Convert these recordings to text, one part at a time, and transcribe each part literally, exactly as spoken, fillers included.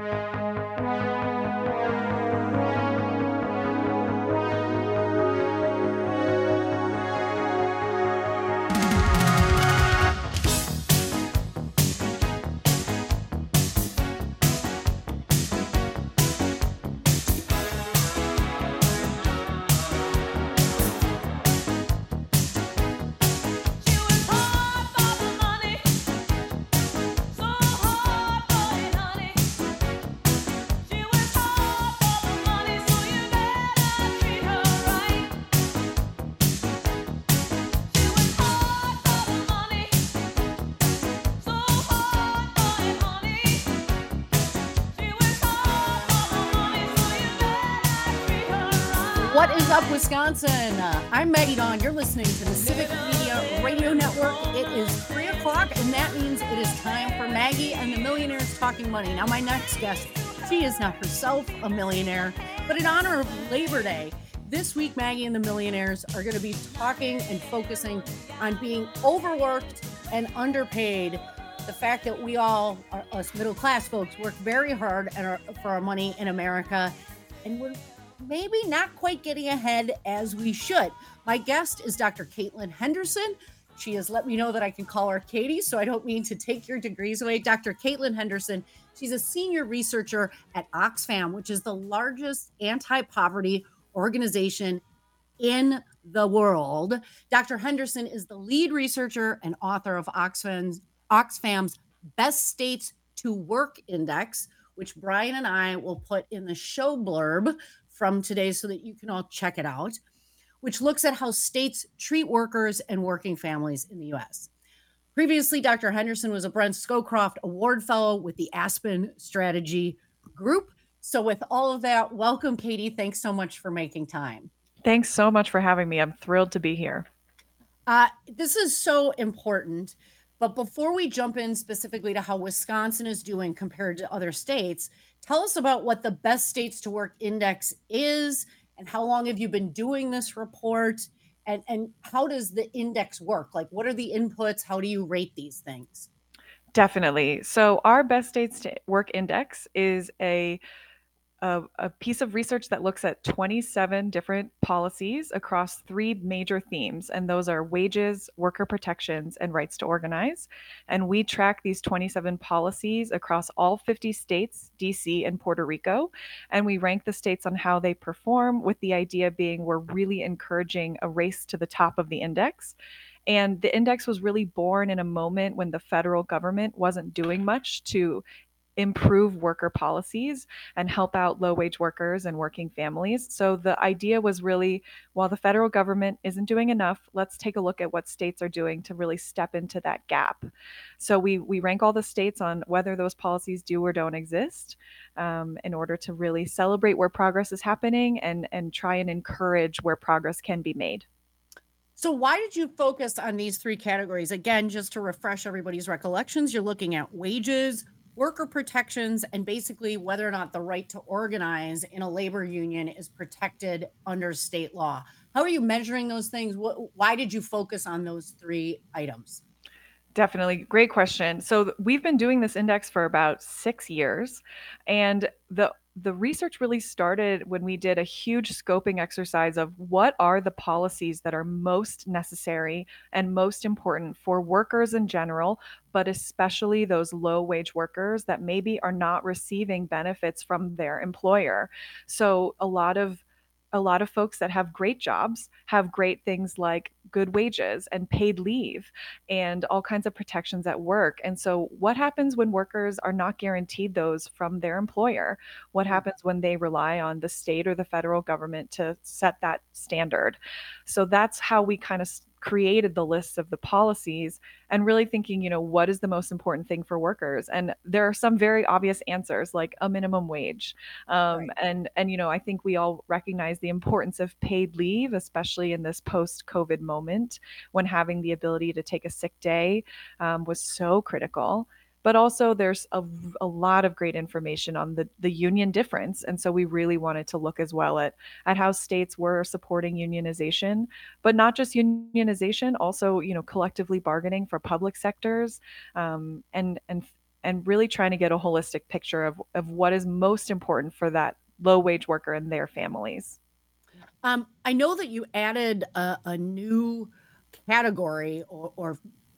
What is up, Wisconsin? Uh, I'm Maggie Dawn. You're listening to the Civic Media Radio Network. It is three o'clock, and that means it is time for Maggie and the Millionaires Talking Money. Now, my next guest, she is not herself a millionaire, but in honor of Labor Day, this week, Maggie and the Millionaires are going to be talking and focusing on being overworked and underpaid. The fact that we all, are, us middle-class folks, work very hard at our, for our money in America, and we're maybe not quite getting ahead as we should. My guest is Doctor Caitlin Henderson. She has let me know that I can call her Katie, so I don't mean to take your degrees away. Doctor Caitlin Henderson, she's a senior researcher at Oxfam, which is the largest anti-poverty organization in the world. Doctor Henderson is the lead researcher and author of Oxfam's, Oxfam's Best States to Work Index, which Brian and I will put in the show blurb from today so that you can all check it out, which looks at how states treat workers and working families in the U S. Previously, Doctor Henderson was a Brent Scowcroft Award Fellow with the Aspen Strategy Group. So with all of that, welcome, Katie. Thanks so much for making time. Thanks so much for having me. I'm thrilled to be here. Uh, this is so important. But before we jump in specifically to how Wisconsin is doing compared to other states, tell us about what the Best States to Work Index is and how long have you been doing this report, and, and how does the index work? Like, what are the inputs? How do you rate these things? Definitely. So our Best States to Work Index is a A, a piece of research that looks at twenty-seven different policies across three major themes, and those are wages, worker protections, and rights to organize. And we track these twenty-seven policies across all fifty states, D C, and Puerto Rico, and we rank the states on how they perform, with the idea being we're really encouraging a race to the top of the index. And the index was really born in a moment when the federal government wasn't doing much to improve worker policies and help out low-wage workers and working families. So the idea was really, while the federal government isn't doing enough, let's take a look at what states are doing to really step into that gap. So we we rank all the states on whether those policies do or don't exist, um, in order to really celebrate where progress is happening and and try and encourage where progress can be made. So why did you focus on these three categories? Again, just to refresh everybody's recollections, you're looking at wages, worker protections, and basically whether or not the right to organize in a labor union is protected under state law. How are you measuring those things? What, why did you focus on those three items? Definitely. Great question. So we've been doing this index for about six years, and the the research really started when we did a huge scoping exercise of what are the policies that are most necessary and most important for workers in general, but especially those low wage workers that maybe are not receiving benefits from their employer. So a lot of a lot of folks that have great jobs have great things like good wages and paid leave and all kinds of protections at work. And so what happens when workers are not guaranteed those from their employer? What happens when they rely on the state or the federal government to set that standard? So that's how we kind of created the lists of the policies and really thinking, you know, what is the most important thing for workers? And there are some very obvious answers like a minimum wage. Um, Right. and, and, you know, I think we all recognize the importance of paid leave, especially in this post-COVID moment when having the ability to take a sick day um, was so critical. But also there's a, a lot of great information on the, the union difference. And so we really wanted to look as well at, at how states were supporting unionization, but not just unionization, also, you know, collectively bargaining for public sectors, um, and, and and really trying to get a holistic picture of, of what is most important for that low wage worker and their families. Um, I know that you added a, a new category or, or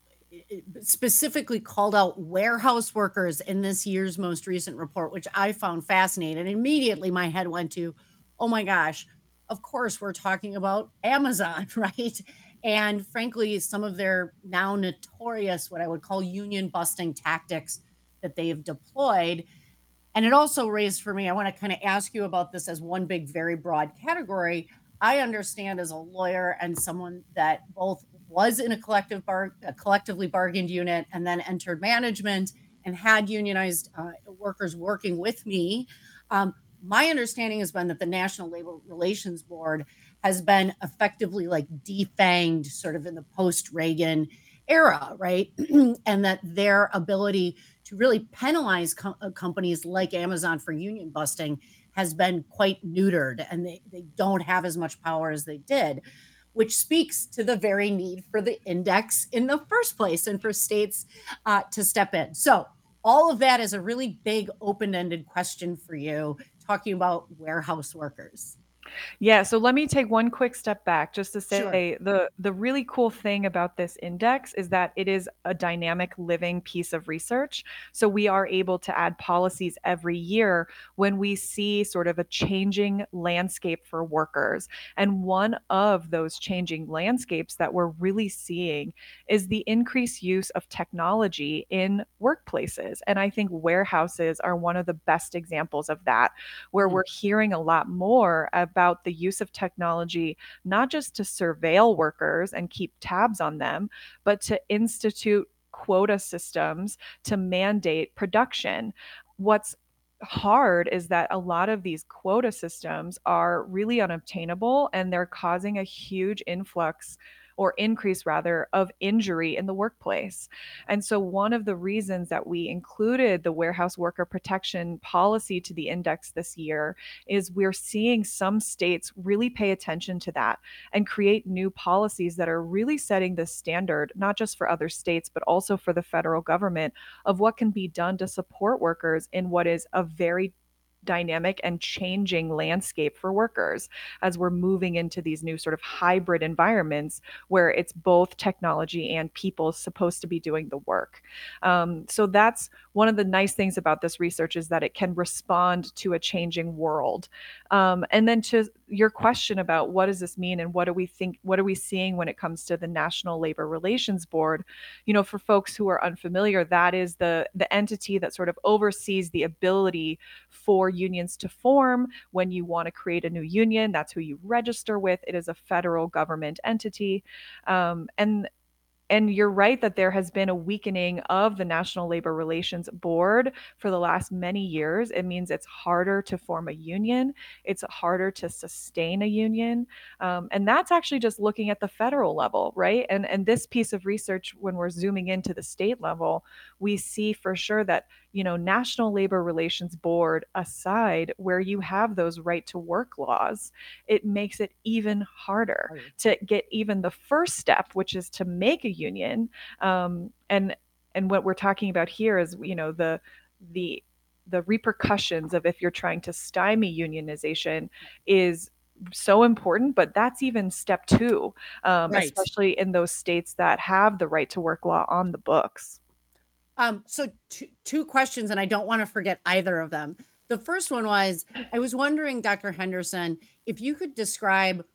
specifically called out warehouse workers in this year's most recent report, which I found fascinating. And immediately my head went to, oh my gosh, of course, we're talking about Amazon, right? And frankly, some of their now notorious, what I would call union busting tactics that they have deployed. And it also raised for me, I want to kind of ask you about this as one big, very broad category. I understand as a lawyer and someone that both was in a collective bar, a collectively bargained unit, and then entered management and had unionized uh, workers working with me. Um, my understanding has been that the National Labor Relations Board has been effectively like defanged sort of in the post Reagan era, right? And that their ability to really penalize co- uh, companies like Amazon for union busting has been quite neutered, and they, they don't have as much power as they did, which speaks to the very need for the index in the first place and for states uh, to step in. So, all of that is a really big open ended question for you, talking about warehouse workers. Yeah, so let me take one quick step back just to Sure. say the the really cool thing about this index is that it is a dynamic living piece of research. So we are able to add policies every year when we see sort of a changing landscape for workers. And one of those changing landscapes that we're really seeing is the increased use of technology in workplaces. And I think warehouses are one of the best examples of that, where Mm. we're hearing a lot more about the use of technology, not just to surveil workers and keep tabs on them, but to institute quota systems to mandate production. What's hard is that a lot of these quota systems are really unobtainable, and they're causing a huge influx or increase rather of injury in the workplace. And so one of the reasons that we included the warehouse worker protection policy to the index this year is we're seeing some states really pay attention to that and create new policies that are really setting the standard, not just for other states, but also for the federal government, of what can be done to support workers in what is a very dynamic and changing landscape for workers as we're moving into these new sort of hybrid environments where it's both technology and people supposed to be doing the work. Um, so that's one of the nice things about this research, is that it can respond to a changing world. Um, and then to your question about what does this mean and what do we think, what are we seeing when it comes to the National Labor Relations Board? You know, for folks who are unfamiliar, that is the the entity that sort of oversees the ability for unions to form. When you want to create a new union, that's who you register with. It is a federal government entity. Um, and and you're right that there has been a weakening of the National Labor Relations Board for the last many years. It means it's harder to form a union, it's harder to sustain a union. Um, and that's actually just looking at the federal level, right? And, and this piece of research, when we're zooming into the state level, we see for sure that, you know, National Labor Relations Board aside, where you have those right to work laws, it makes it even harder to get even the first step, which is to make a union. Um, and and what we're talking about here is, you know, the the the repercussions of if you're trying to stymie unionization is so important, but that's even step two, um, Right. especially in those states that have the right to work law on the books. Um, so two, two questions, and I don't want to forget either of them. The first one was, I was wondering, Doctor Henderson, if you could describe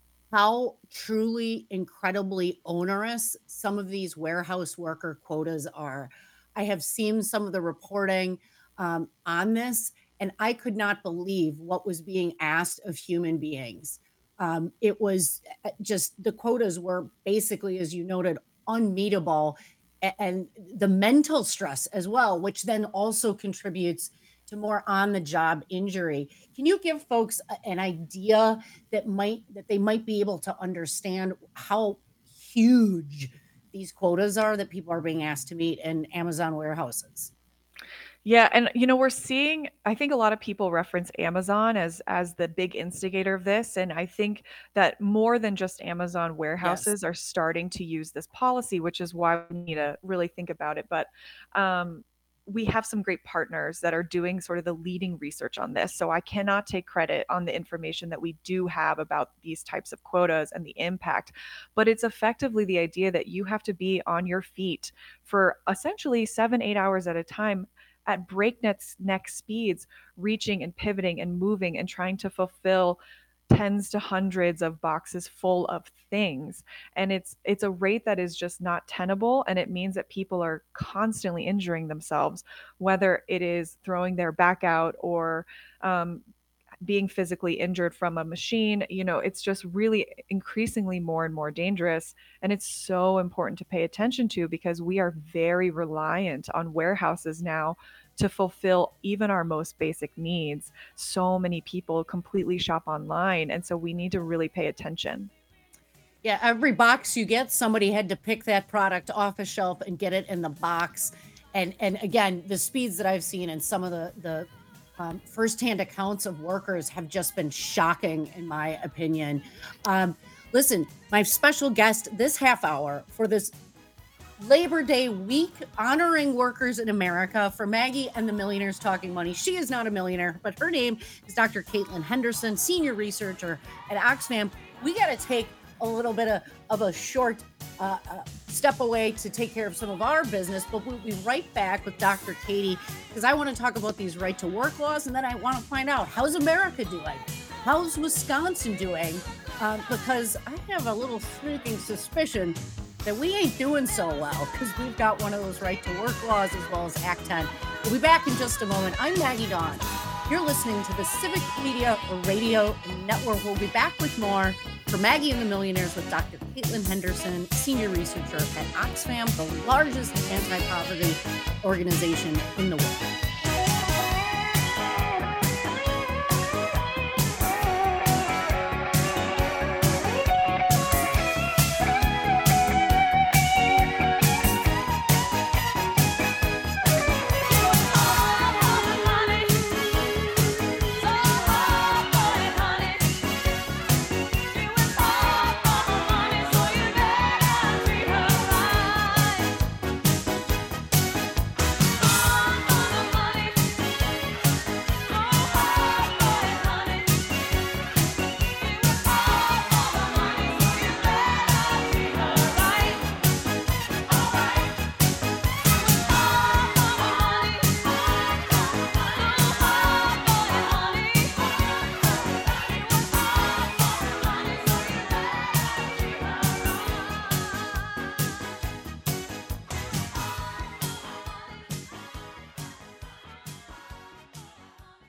how truly incredibly onerous some of these warehouse worker quotas are. I have seen some of the reporting um, on this, and I could not believe what was being asked of human beings. Um, it was uh, just the quotas were basically, as you noted, unmeetable, a- and the mental stress as well, which then also contributes to more on the job injury. Can you give folks a- an idea that might that they might be able to understand how huge these quotas are that people are being asked to meet in Amazon warehouses? Yeah, and you know, we're seeing, I think a lot of people reference Amazon as as the big instigator of this, and I think that more than just Amazon Yes. warehouses are starting to use this policy, which is why we need to really think about it. But um we have some great partners that are doing sort of the leading research on this. So I cannot take credit on the information that we do have about these types of quotas and the impact, but it's effectively the idea that you have to be on your feet for essentially seven, eight hours at a time at breakneck neck speeds, reaching and pivoting and moving and trying to fulfill tens to hundreds of boxes full of things. And it's it's a rate that is just not tenable, and it means that people are constantly injuring themselves, whether it is throwing their back out or um, being physically injured from a machine. You know, it's just really increasingly more and more dangerous. And it's so important to pay attention to because we are very reliant on warehouses now to fulfill even our most basic needs. So many people completely shop online. And so we need to really pay attention. Yeah, every box you get, somebody had to pick that product off a shelf and get it in the box. And and again, the speeds that I've seen and some of the the um, firsthand accounts of workers have just been shocking, in my opinion. Um, listen, my special guest this half hour for this Labor Day week honoring workers in America for Maggie and the Millionaires Talking Money. She is not a millionaire, but her name is Doctor Caitlin Henderson, senior researcher at Oxfam. We got to take a little bit of, of a short uh, uh, step away to take care of some of our business, but we'll be right back with Doctor Katie because I want to talk about these right to work laws, and then I want to find out, how's America doing? How's Wisconsin doing? Um, because I have a little sneaking suspicion that we ain't doing so well because we've got one of those right to work laws as well as Act ten. We'll be back in just a moment. I'm Maggie Dawn. You're listening to the Civic Media Radio Network. We'll be back with more for Maggie and the Millionaires with Doctor Caitlin Henderson, senior researcher at Oxfam, the largest anti-poverty organization in the world.